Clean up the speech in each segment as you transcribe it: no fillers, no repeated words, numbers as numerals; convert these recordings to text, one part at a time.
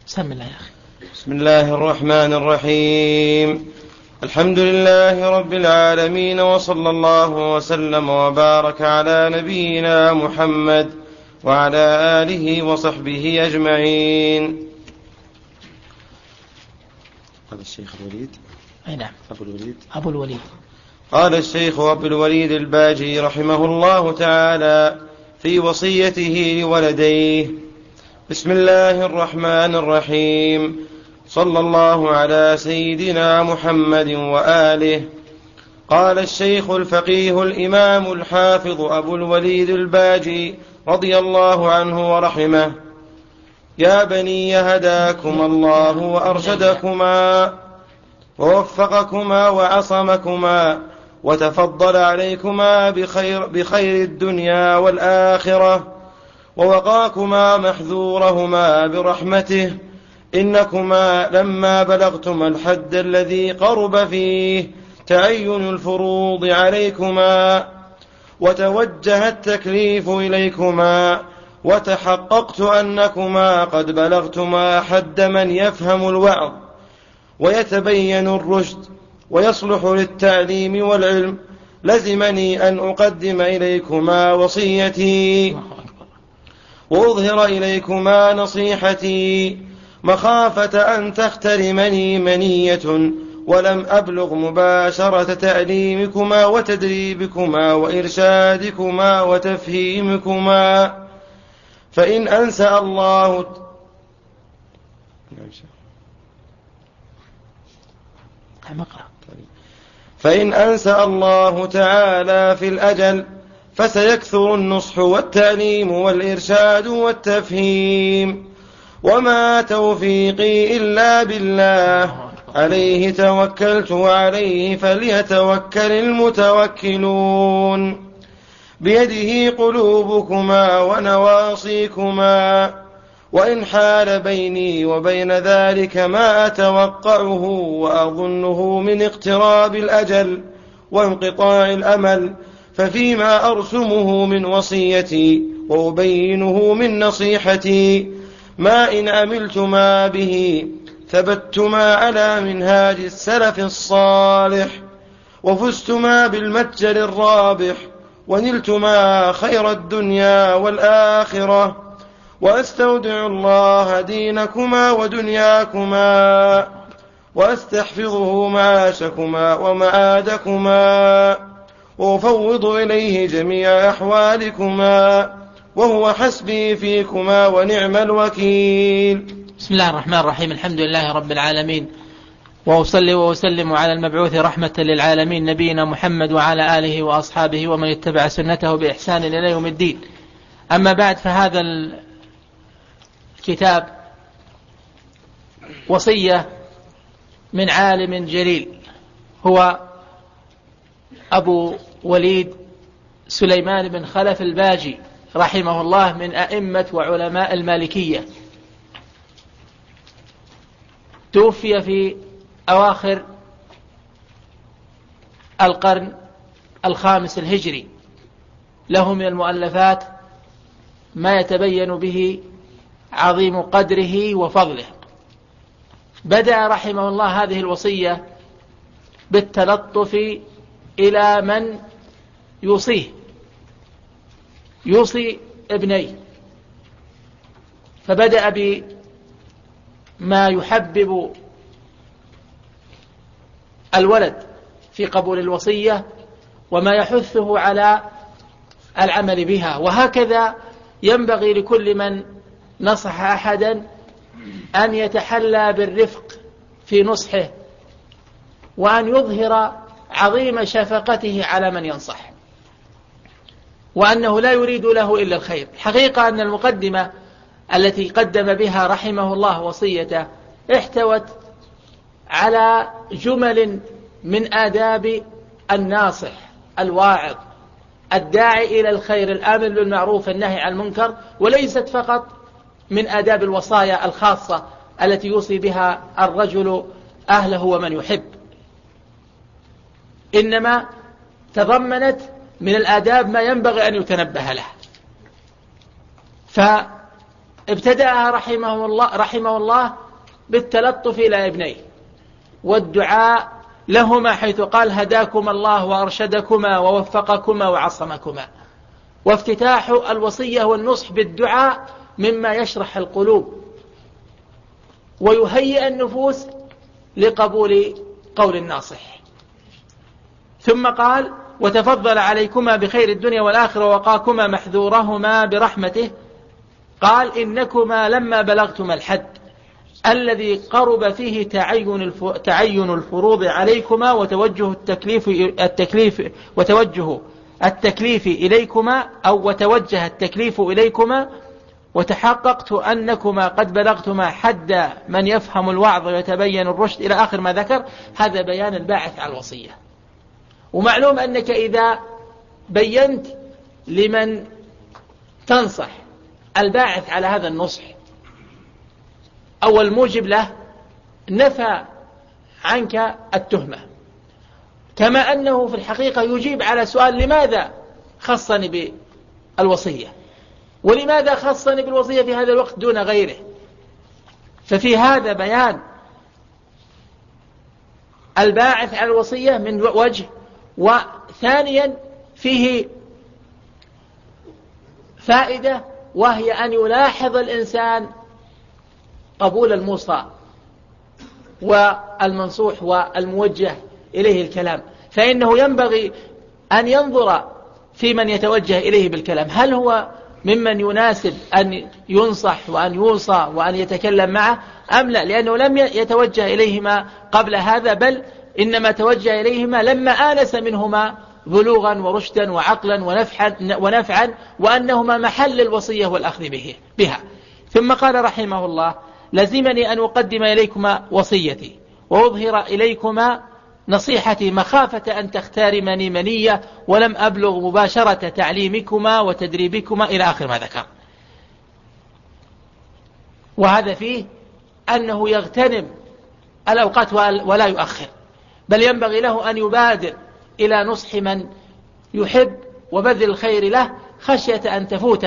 بسم الله يا أخي. بسم الله الرحمن الرحيم. الحمد لله رب العالمين، وصلى الله وسلم وبارك على نبينا محمد وعلى آله وصحبه أجمعين. قال الشيخ الوليد نعم أبو الوليد قال الشيخ أبو الوليد الباجي رحمه الله تعالى في وصيته لولديه: بسم الله الرحمن الرحيم. صلى الله على سيدنا محمد وآله. قال الشيخ الفقيه الإمام الحافظ أبو الوليد الباجي رضي الله عنه ورحمه: يا بني هداكم الله وأرشدكما ووفقكما وعصمكما وتفضل عليكما بخير الدنيا والآخرة، ووقاكما محذورهما برحمته، إنكما لما بلغتما الحد الذي قرب فيه تعين الفروض عليكما وتوجه التكليف إليكما، وتحققت أنكما قد بلغتما حد من يفهم الوعظ ويتبين الرشد ويصلح للتعليم والعلم، لزمني أن أقدم إليكما وصيتي وأظهر إليكما نصيحتي، مخافة أن تخترمني منية ولم أبلغ مباشرة تعليمكما وتدريبكما وإرشادكما وتفهيمكما. فإن أنسى الله تعالى في الأجل فسيكثر النصح والتعليم والإرشاد والتفهيم، وما توفيقي إلا بالله، عليه توكلت وعليه فليتوكل المتوكلون. بيده قلوبكما ونواصيكما، وإن حال بيني وبين ذلك ما أتوقعه وأظنه من اقتراب الأجل وانقطاع الأمل، ففيما أرسمه من وصيتي وأبينه من نصيحتي، ما إن عملتما به ثبتما على منهاج السلف الصالح، وفزتما بالمتجر الرابح، ونلتما خير الدنيا والآخرة. وأستودع الله دينكما ودنياكما، وأستحفظه معاشكما ومعادكما، وأفوض إليه جميع أحوالكما، وهو حسبي فيكما ونعم الوكيل. بسم الله الرحمن الرحيم. الحمد لله رب العالمين، وأصلي وأسلم على المبعوث رحمة للعالمين نبينا محمد وعلى آله وأصحابه ومن اتبع سنته بإحسان إلى يوم الدين. أما بعد، فهذا الكتاب وصية من عالم جليل هو أبو وليد سليمان بن خلف الباجي رحمه الله، من أئمة وعلماء المالكية. توفي في أواخر القرن الخامس الهجري. له من المؤلفات ما يتبين به عظيم قدره وفضله. بدأ رحمه الله هذه الوصية بالتلطف إلى من يوصي ابنيه، فبدأ بما يحبب الولد في قبول الوصية وما يحثه على العمل بها. وهكذا ينبغي لكل من نصح أحدا أن يتحلى بالرفق في نصحه، وأن يظهر عظيم شفقته على من ينصح، وأنه لا يريد له إلا الخير. حقيقة أن المقدمة التي قدم بها رحمه الله وصيته احتوت على جمل من آداب الناصح الواعظ الداعي إلى الخير الآمر بالمعروف النهي عن المنكر، وليست فقط من آداب الوصايا الخاصة التي يوصي بها الرجل أهله ومن يحب، إنما تضمنت من الآداب ما ينبغي أن يتنبه له. ابتدأها رحمه الله بالتلطف إلى ابنيه والدعاء لهما، حيث قال هداكما الله وأرشدكما ووفقكما وعصمكما. وافتتاح الوصية والنصح بالدعاء مما يشرح القلوب ويهيئ النفوس لقبول قول الناصح. ثم قال وتفضل عليكما بخير الدنيا والآخرة ووقاكما محذورهما برحمته. قال إنكما لما بلغتما الحد الذي قرب فيه تعين الفروض عليكما وتوجه التكليف إليكما أو وتوجه التكليف إليكما، وتحققت أنكما قد بلغتما حد من يفهم الوعظ ويتبين الرشد إلى آخر ما ذكر. هذا بيان الباعث على الوصية. ومعلوم أنك إذا بينت لمن تنصح الباعث على هذا النصح أو الموجب له نفى عنك التهمة، كما أنه في الحقيقة يجيب على سؤال لماذا خصني بالوصية ولماذا خصني بالوصية في هذا الوقت دون غيره. ففي هذا بيان الباعث على الوصية من وجه، وثانيا فيه فائدة وهي أن يلاحظ الإنسان قبول الموصى والمنصوح والموجه إليه الكلام، فإنه ينبغي أن ينظر في من يتوجه إليه بالكلام هل هو ممن يناسب أن ينصح وأن يوصى وأن يتكلم معه أم لا، لأنه لم يتوجه إليهما قبل هذا، بل إنما توجه إليهما لما آنس منهما بلوغا ورشدا وعقلا ونفعا وأنهما محل الوصية والأخذ بها. ثم قال رحمه الله لزمني أن أقدم إليكما وصيتي وأظهر إليكما نصيحتي مخافة أن تختارمني منية ولم أبلغ مباشرة تعليمكما وتدريبكما إلى آخر ما ذكر. وهذا فيه أنه يغتنم الأوقات ولا يؤخر، بل ينبغي له أن يبادر إلى نصح من يحب وبذل الخير له خشية أن تفوت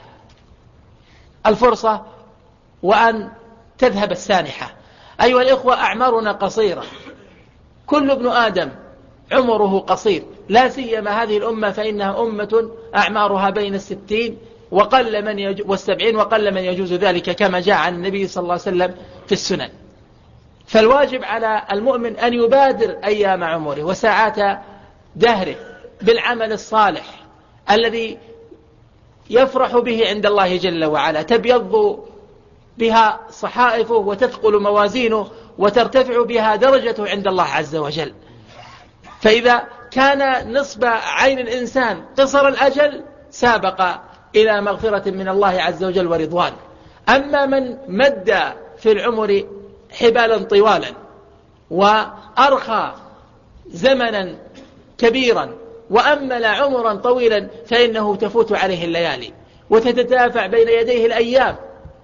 الفرصة وأن تذهب السانحة. أيها الإخوة، أعمارنا قصيرة، كل ابن آدم عمره قصير، لا سيما هذه الأمة فإنها أمة أعمارها بين 60 والسبعين وقل من يجوز ذلك كما جاء عن النبي صلى الله عليه وسلم في السنن. فالواجب على المؤمن أن يبادر أيام عمره وساعات دهره بالعمل الصالح الذي يفرح به عند الله جل وعلا، تبيض بها صحائفه وتثقل موازينه وترتفع بها درجته عند الله عز وجل. فإذا كان نصب عين الإنسان قصر الأجل سابق إلى مغفرة من الله عز وجل ورضوان. أما من مد في العمر حبالا طوالا وأرخى زمنا كبيرا وأمل عمرا طويلا فإنه تفوت عليه الليالي وتتدافع بين يديه الأيام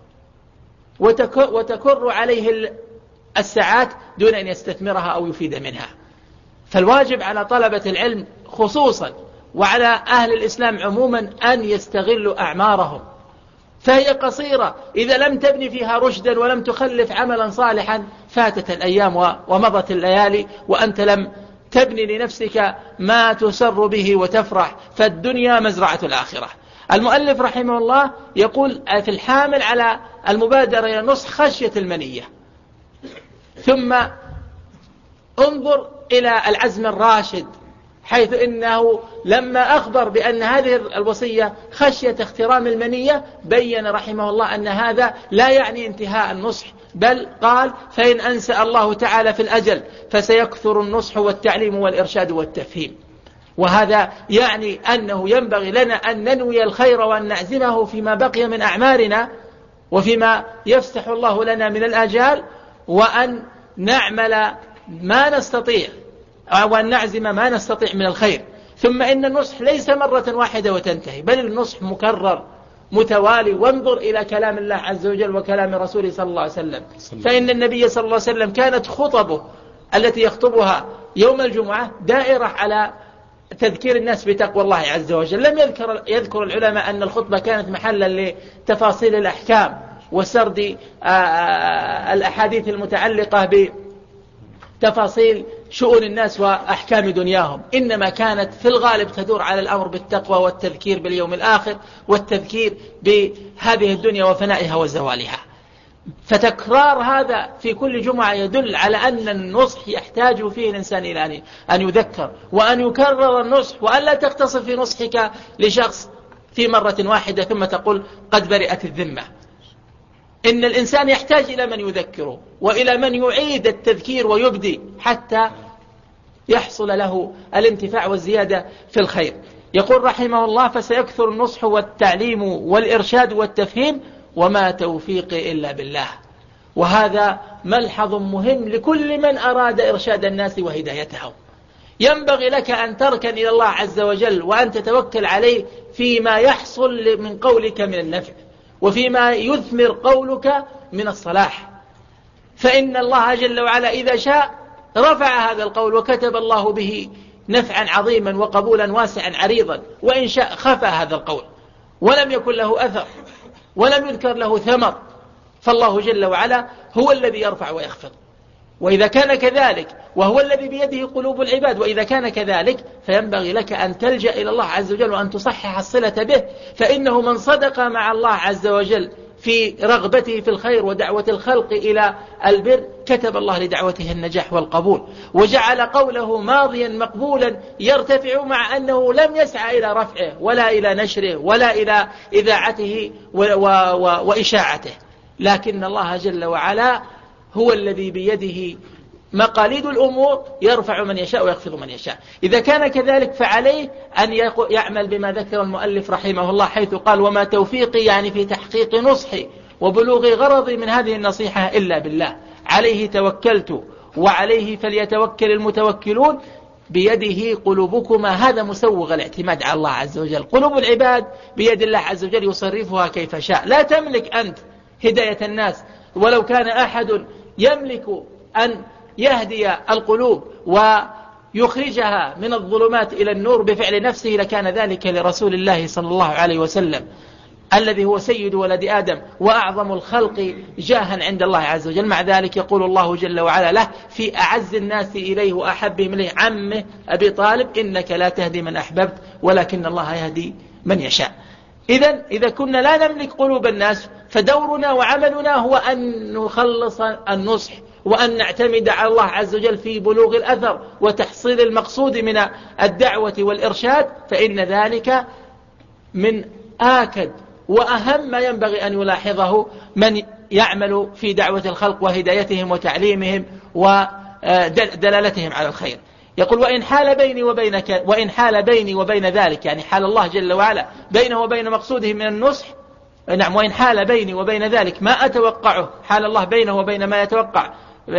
وتكر عليه الساعات دون أن يستثمرها أو يفيد منها. فالواجب على طلبة العلم خصوصا وعلى أهل الإسلام عموما أن يستغلوا أعمارهم، فهي قصيرة، إذا لم تبني فيها رشدا ولم تخلف عملا صالحا فاتت الأيام ومضت الليالي وأنت لم تبني لنفسك ما تسر به وتفرح، فالدنيا مزرعة الآخرة. المؤلف رحمه الله يقول في الحامل على المبادرة إلى النصح خشية المنية. ثم انظر إلى العزم الراشد، حيث إنه لما أخبر بأن هذه الوصية خشية اخترام المنية بين رحمه الله أن هذا لا يعني انتهاء النصح، بل قال فإن أنسأ الله تعالى في الأجل فسيكثر النصح والتعليم والإرشاد والتفهيم. وهذا يعني أنه ينبغي لنا أن ننوي الخير وأن نعزمه فيما بقي من أعمارنا وفيما يفسح الله لنا من الآجال، وأن نعمل ما نستطيع وأن نعزم ما نستطيع من الخير. ثم إن النصح ليس مرة واحدة وتنتهي، بل النصح مكرر متوالي. وانظر إلى كلام الله عز وجل وكلام رسوله صلى الله عليه وسلم، فإن النبي صلى الله عليه وسلم كانت خطبه التي يخطبها يوم الجمعة دائرة على تذكير الناس بتقوى الله عز وجل. لم يذكر العلماء أن الخطبة كانت محلا لتفاصيل الأحكام وسرد الأحاديث المتعلقة بتفاصيل شؤون الناس وأحكام دنياهم، إنما كانت في الغالب تدور على الأمر بالتقوى والتذكير باليوم الآخر والتذكير بهذه الدنيا وفنائها وزوالها. فتكرار هذا في كل جمعة يدل على أن النصح يحتاج فيه الإنسان إلى أن يذكر وأن يكرر النصح، وأن لا تقتصر في نصحك لشخص في مرة واحدة ثم تقول قد برئت الذمة. إن الإنسان يحتاج إلى من يذكره وإلى من يعيد التذكير ويبدي حتى يحصل له الانتفاع والزيادة في الخير. يقول رحمه الله: فسيكثر النصح والتعليم والإرشاد والتفهيم وما توفيقي إلا بالله. وهذا ملحظ مهم لكل من أراد إرشاد الناس وهدايتهم. ينبغي لك أن تركن إلى الله عز وجل وأن تتوكل عليه فيما يحصل من قولك من النفع وفيما يثمر قولك من الصلاح، فإن الله جل وعلا إذا شاء رفع هذا القول وكتب الله به نفعا عظيما وقبولا واسعا عريضا، وإن شاء خفى هذا القول ولم يكن له أثر ولم يذكر له ثمر، فالله جل وعلا هو الذي يرفع ويخفض. وإذا كان كذلك وهو الذي بيده قلوب العباد، وإذا كان كذلك فينبغي لك أن تلجأ إلى الله عز وجل وأن تصحح الصلة به، فإنه من صدق مع الله عز وجل في رغبته في الخير ودعوة الخلق إلى البر كتب الله لدعوته النجاح والقبول، وجعل قوله ماضيا مقبولا يرتفع مع أنه لم يسعى إلى رفعه ولا إلى نشره ولا إلى إذاعته وإشاعته، لكن الله جل وعلا هو الذي بيده مقاليد الأمور، يرفع من يشاء ويخفض من يشاء. إذا كان كذلك فعليه أن يعمل بما ذكر المؤلف رحمه الله، حيث قال: وما توفيقي، يعني في تحقيق نصحي وبلوغ غرضي من هذه النصيحة إلا بالله، عليه توكلت وعليه فليتوكل المتوكلون، بيده قلوبكما. هذا مسوغ الاعتماد على الله عز وجل. قلوب العباد بيد الله عز وجل يصرفها كيف شاء، لا تملك أنت هداية الناس. ولو كان أحد يملك أن يهدي القلوب ويخرجها من الظلمات إلى النور بفعل نفسه لكان ذلك لرسول الله صلى الله عليه وسلم، الذي هو سيد ولد آدم وأعظم الخلق جاها عند الله عز وجل. مع ذلك يقول الله جل وعلا له في أعز الناس إليه وأحبهم إليه، عمه أبي طالب: إنك لا تهدي من أحببت ولكن الله يهدي من يشاء. إذا كنا لا نملك قلوب الناس فدورنا وعملنا هو أن نخلص النصح وأن نعتمد على الله عز وجل في بلوغ الأثر وتحصيل المقصود من الدعوة والإرشاد، فإن ذلك من آكد وأهم ما ينبغي أن يلاحظه من يعمل في دعوة الخلق وهدايتهم وتعليمهم ودلالتهم على الخير. يقول: وإن حال بيني وبين ذلك، يعني حال الله جل وعلا بينه وبين مقصوده من النصح. نعم، وإن حال بيني وبين ذلك ما أتوقعه، حال الله بينه وبين ما يتوقع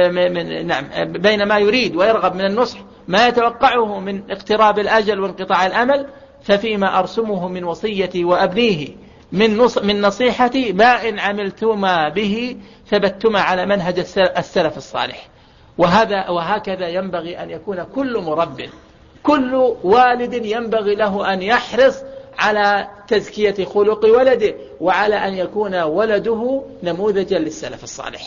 بين ما يريد ويرغب من النصح ما يتوقعه من اقتراب الأجل وانقطاع الأمل، ففيما أرسمه من وصيتي وأبنيه من نصيحتي ما إن عملتما به ثبتما على منهج السلف الصالح. وهكذا ينبغي أن يكون كل مرب، كل والد ينبغي له أن يحرص على تزكية خلق ولده وعلى أن يكون ولده نموذجا للسلف الصالح.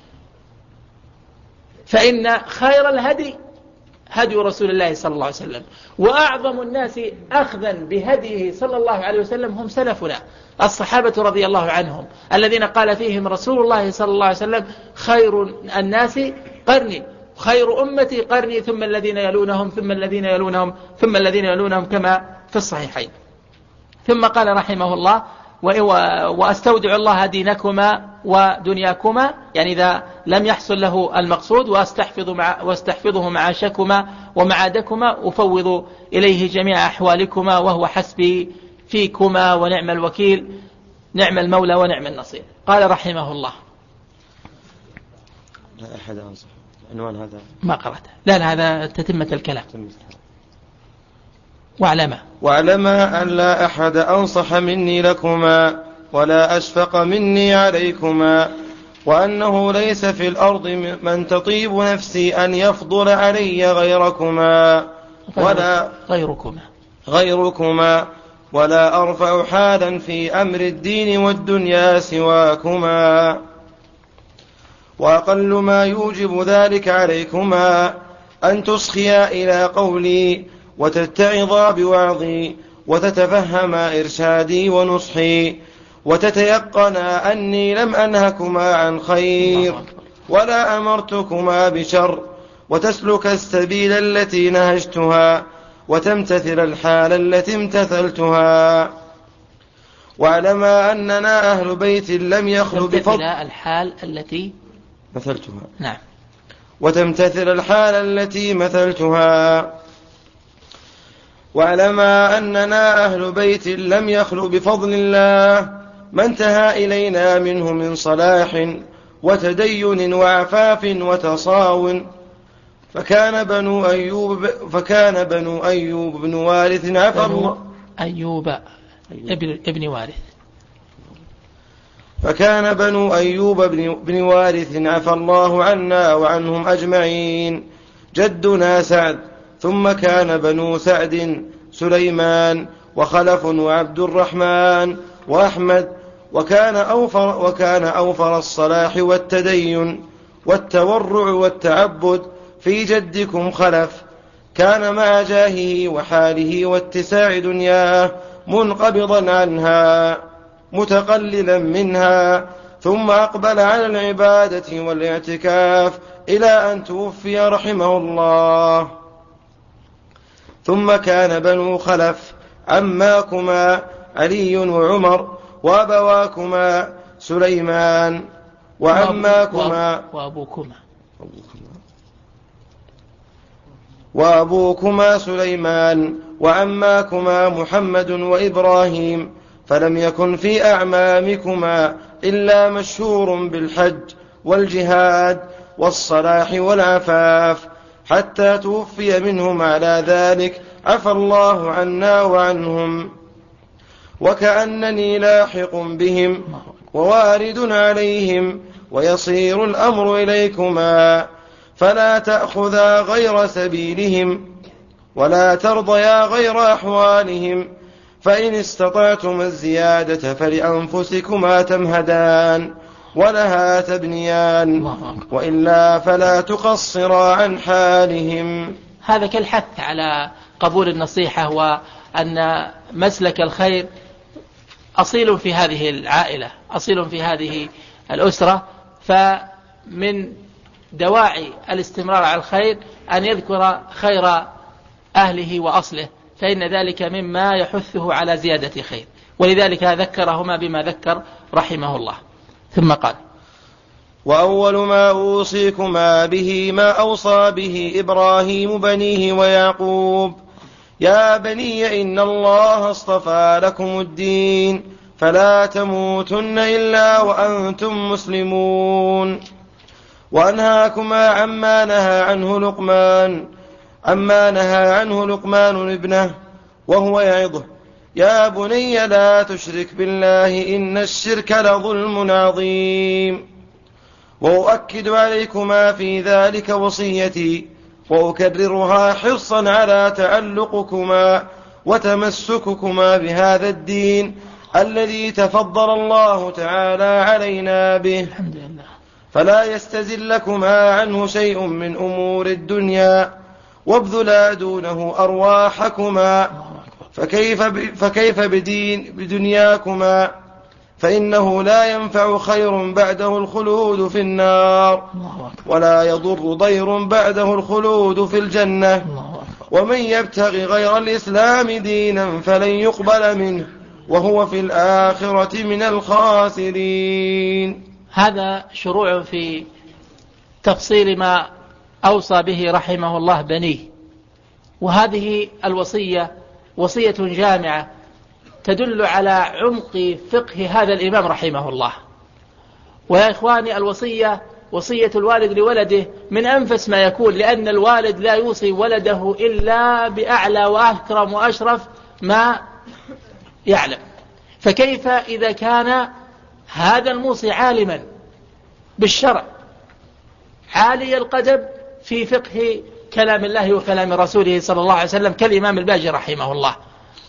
فإن خير الهدي هدي رسول الله صلى الله عليه وسلم، وأعظم الناس أخذا بهديه صلى الله عليه وسلم هم سلفنا الصحابة رضي الله عنهم، الذين قال فيهم رسول الله صلى الله عليه وسلم: خير الناس قرني، خير أمتي قرني، ثم الذين يلونهم ثم الذين يلونهم ثم الذين يلونهم، كما في الصحيحين. ثم قال رحمه الله: وأستودع الله دينكما ودنياكما، يعني إذا لم يحصل له المقصود، واستحفظه معاشكما ومعادكما، أفوض إليه جميع أحوالكما وهو حسبي فيكما ونعم الوكيل، نعم المولى ونعم النصير. قال رحمه الله: لا أحد أنصح. عنوان هذا ما قرأته، لا هذا تتمة الكلام. واعلما أن لا أحد أنصح مني لكما ولا أشفق مني عليكما، وأنه ليس في الأرض من تطيب نفسي أن يفضل علي غيركما ولا أرفع حالا في أمر الدين والدنيا سواكما. وأقل ما يوجب ذلك عليكما أن تصخيا إلى قولي وتتعظا بوعظي وتتفهما إرشادي ونصحي وتتيقنا أني لم أنهكما عن خير ولا أمرتكما بشر، وتسلك السبيل التي نهجتها وتمتثل الحال التي امتثلتها. واعلما أننا أهل بيت لم يخلو بفضل الحال التي مثلتها. نعم. وتمتثل الحال التي مثلتها. واعلما أننا أهل بيت لم يخلو بفضل الله ما انتهى إلينا منه من صلاح وتدين وعفاف وتصاون. فكان بنو أيوب بن وارث عفى الله أيوب ابن وارث. فكان بنو أيوب بن وارث عفى الله عنا وعنهم أجمعين جدنا سعد، ثم كان بنو سعد سليمان وخلف وعبد الرحمن وأحمد، وكان أوفر الصلاح والتدين والتورع والتعبد في جدكم خلف، كان مع جاهه وحاله واتساع دنياه منقبضا عنها متقللا منها، ثم أقبل على العبادة والاعتكاف إلى أن توفي رحمه الله. ثم كان بنو خلف عماكما علي وعمر، وأبواكما سليمان، وأبوكما سليمان، وعماكما محمد وإبراهيم، فلم يكن في أعمامكما إلا مشهور بالحج والجهاد والصلاح والعفاف، حتى توفي منهم على ذلك عفى الله عنا وعنهم. وكأنني لاحق بهم ووارد عليهم، ويصير الأمر إليكما، فلا تأخذا غير سبيلهم ولا ترضيا غير أحوالهم، فإن استطعتم الزيادة فلأنفسكما تمهدان ولها تبنيان، وإلا فلا تقصرا عن حالهم. هذا كالحث على قبول النصيحة، وأن مسلك الخير أصيل في هذه العائلة، أصيل في هذه الأسرة، فمن دواعي الاستمرار على الخير أن يذكر خير أهله وأصله، فإن ذلك مما يحثه على زيادة خير، ولذلك ذكرهما بما ذكر رحمه الله. ثم قال: وأول ما أوصيكما به ما أوصى به إبراهيم بنيه ويعقوب: يا بني إن الله اصطفى لكم الدين فلا تموتن إلا وأنتم مسلمون. وأنهاكما عما نهى عنه لقمان ابنه وهو يعظه: يا بني لا تشرك بالله إن الشرك لظلم عظيم. وأؤكد عليكما في ذلك وصيتي، وأكررها حرصا على تعلقكما وتمسككما بهذا الدين الذي تفضل الله تعالى علينا به. الحمد لله. فلا يستزلكما عنه شيء من أمور الدنيا، وابذلا دونه أرواحكما، فكيف بدنياكما، فإنه لا ينفع خير بعده الخلود في النار، ولا يضر ضير بعده الخلود في الجنة. ومن يبتغي غير الإسلام دينا فلن يقبل منه وهو في الآخرة من الخاسرين. هذا شروع في تفصيل ما أوصى به رحمه الله بنيه، وهذه الوصية وصية جامعة تدل على عمق فقه هذا الإمام رحمه الله. ويا إخواني، الوصية وصية الوالد لولده من أنفس ما يكون، لأن الوالد لا يوصي ولده إلا بأعلى وأكرم وأشرف ما يعلم، فكيف إذا كان هذا الموصي عالما بالشرع عالي القدم في فقه كلام الله وكلام رسوله صلى الله عليه وسلم كالإمام الباجي رحمه الله،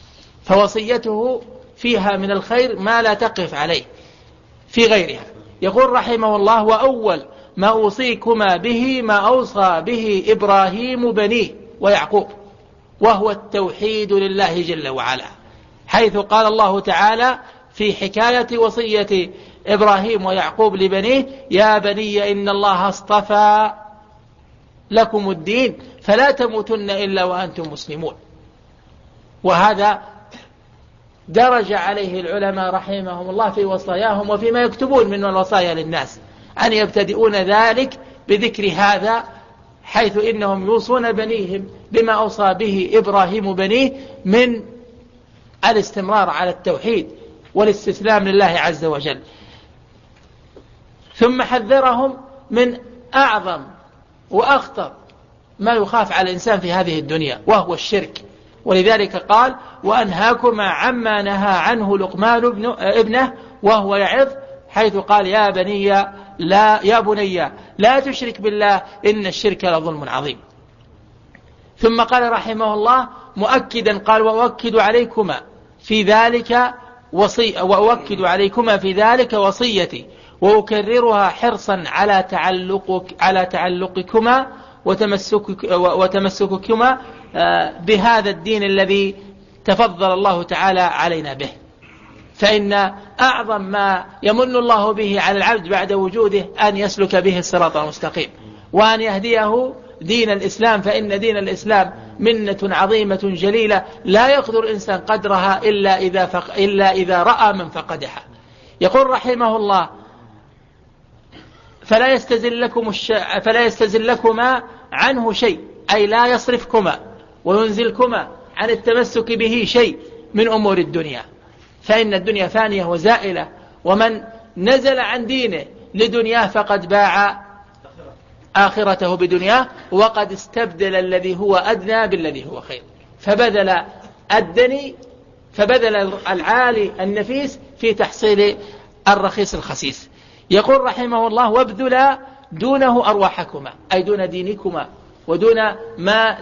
فوصيته فيها من الخير ما لا تقف عليه في غيرها. يقول رحمه الله: وأول ما أوصيكما به ما أوصى به إبراهيم بنيه ويعقوب، وهو التوحيد لله جل وعلا، حيث قال الله تعالى في حكاية وصية إبراهيم ويعقوب لبنيه: يا بني إن الله اصطفى لكم الدين فلا تموتن إلا وأنتم مسلمون. وهذا درج عليه العلماء رحمهم الله في وصاياهم وفيما يكتبون من الوصايا للناس، أن يبتدئون ذلك بذكر هذا، حيث إنهم يوصون بنيهم بما أوصى به إبراهيم بنيه من الاستمرار على التوحيد والاستسلام لله عز وجل. ثم حذرهم من أعظم وأخطر ما يخاف على الإنسان في هذه الدنيا، وهو الشرك. ولذلك قال: وأنهاكما عما نهى عنه لقمان ابنه وهو يعظ، حيث قال: يا بني لا تشرك بالله إن الشرك لظلم عظيم. ثم قال رحمه الله مؤكدا، قال: وأؤكد عليكما في ذلك وصيتي وأكررها حرصا على تعلقكما وتمسككما بهذا الدين الذي تفضل الله تعالى علينا به. فإن أعظم ما يمن الله به على العبد بعد وجوده أن يسلك به الصراط المستقيم، وأن يهديه دين الإسلام، فإن دين الإسلام منة عظيمة جليلة لا يقدر الإنسان قدرها إلا إذا رأى من فقدها. يقول رحمه الله: فلا يستزلكما عنه شيء، أي لا يصرفكما وينزلكما عن التمسك به شيء من أمور الدنيا، فإن الدنيا فانية وزائلة، ومن نزل عن دينه لدنياه فقد باع آخرته بدنياه، وقد استبدل الذي هو أدنى بالذي هو خير، فبذل العالي النفيس في تحصيل الرخيص الخسيس. يقول رحمه الله: وابذلا دونه أرواحكما، أي دون دينكما ودون ما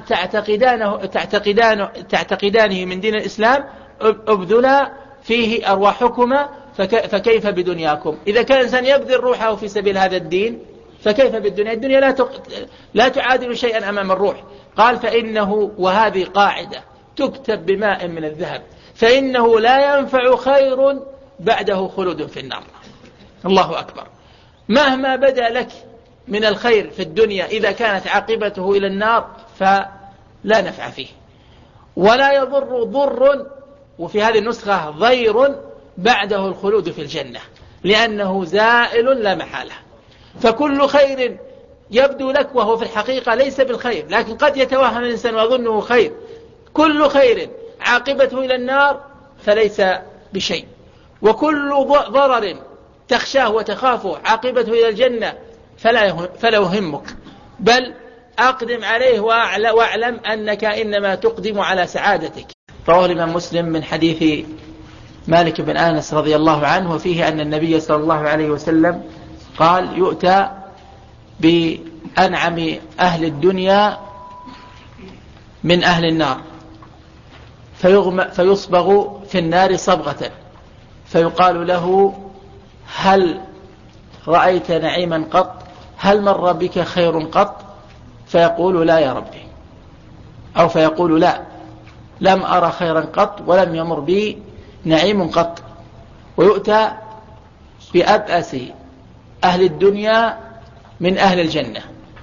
تعتقدانه من دين الإسلام، ابذلا فيه أرواحكما، فكيف بدنياكم؟ إذا كان الإنسان يبذل روحه في سبيل هذا الدين فكيف بالدنيا؟ الدنيا لا تعادل شيئا أمام الروح. قال: فإنه، وهذه قاعدة تكتب بماء من الذهب، فإنه لا ينفع خير بعده خلود في النار. الله أكبر. مهما بدا لك من الخير في الدنيا إذا كانت عاقبته إلى النار فلا نفع فيه، ولا يضر ضر، وفي هذه النسخة ضير بعده الخلود في الجنة، لأنه زائل لا محالة. فكل خير يبدو لك وهو في الحقيقة ليس بالخير، لكن قد يتوهم الإنسان ويظنه خير، كل خير عاقبته إلى النار فليس بشيء، وكل ضرر تخشاه وتخافه عاقبته إلى الجنة فلا يهمك، بل أقدم عليه واعلم أنك إنما تقدم على سعادتك. رواه الإمام مسلم من حديث مالك بن أنس رضي الله عنه، وفيه أن النبي صلى الله عليه وسلم قال: يؤتى بأنعم أهل الدنيا من أهل النار فيصبغ في النار صبغة، فيقال له: هل رأيت نعيما قط؟ هل مر بك خير قط؟ فيقول: لا يا ربي، أو فيقول: لا، لم أرى خيرا قط ولم يمر بي نعيم قط. ويؤتى بأبأس أهل الدنيا من أهل الجنة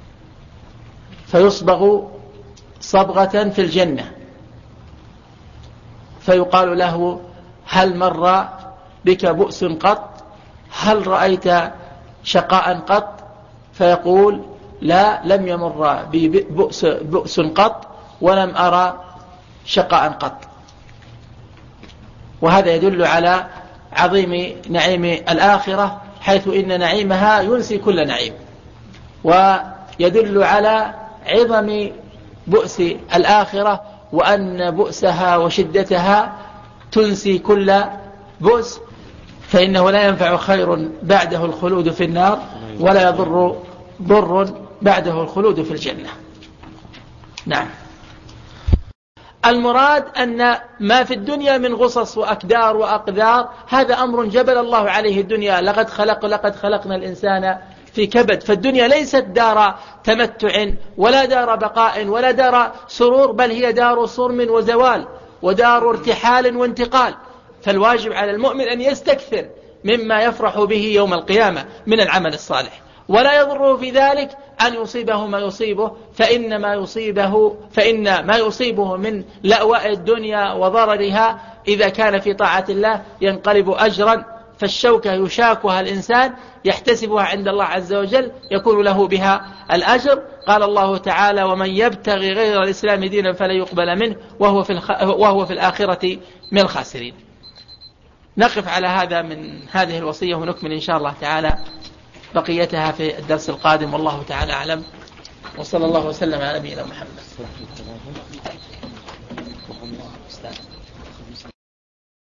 فيصبغ صبغة في الجنة، فيقال له: هل مر بك بؤس قط؟ هل رأيت شقاء قط؟ فيقول: لا، لم يمر بي بؤس قط ولم أرى شقاء قط. وهذا يدل على عظيم نعيم الآخرة، حيث إن نعيمها ينسي كل نعيم، ويدل على عظم بؤس الآخرة، وأن بؤسها وشدتها تنسي كل بؤس، فإنه لا ينفع خير بعده الخلود في النار، ولا يضر ضر بعده الخلود في الجنة. نعم. المراد أن ما في الدنيا من غصص وأكدار وأقدار هذا أمر جبل الله عليه الدنيا. لقد خلقنا الإنسان في كبد. فالدنيا ليست دار تمتع ولا دار بقاء ولا دار سرور، بل هي دار صرم وزوال ودار ارتحال وانتقال. فالواجب على المؤمن أن يستكثر مما يفرح به يوم القيامة من العمل الصالح، ولا يضره في ذلك أن يصيبه ما يصيبه، فإن ما يصيبه من لأواء الدنيا وضررها إذا كان في طاعة الله ينقلب أجرا. فالشوكة يشاكها الإنسان يحتسبها عند الله عز وجل يكون له بها الأجر. قال الله تعالى: ومن يبتغي غير الإسلام دينا فلا يقبل منه وهو في الآخرة من الخاسرين. نقف على هذا من هذه الوصية ونكمل إن شاء الله تعالى بقيتها في الدرس القادم، والله تعالى أعلم، وصلى الله وسلم على نبينا محمد.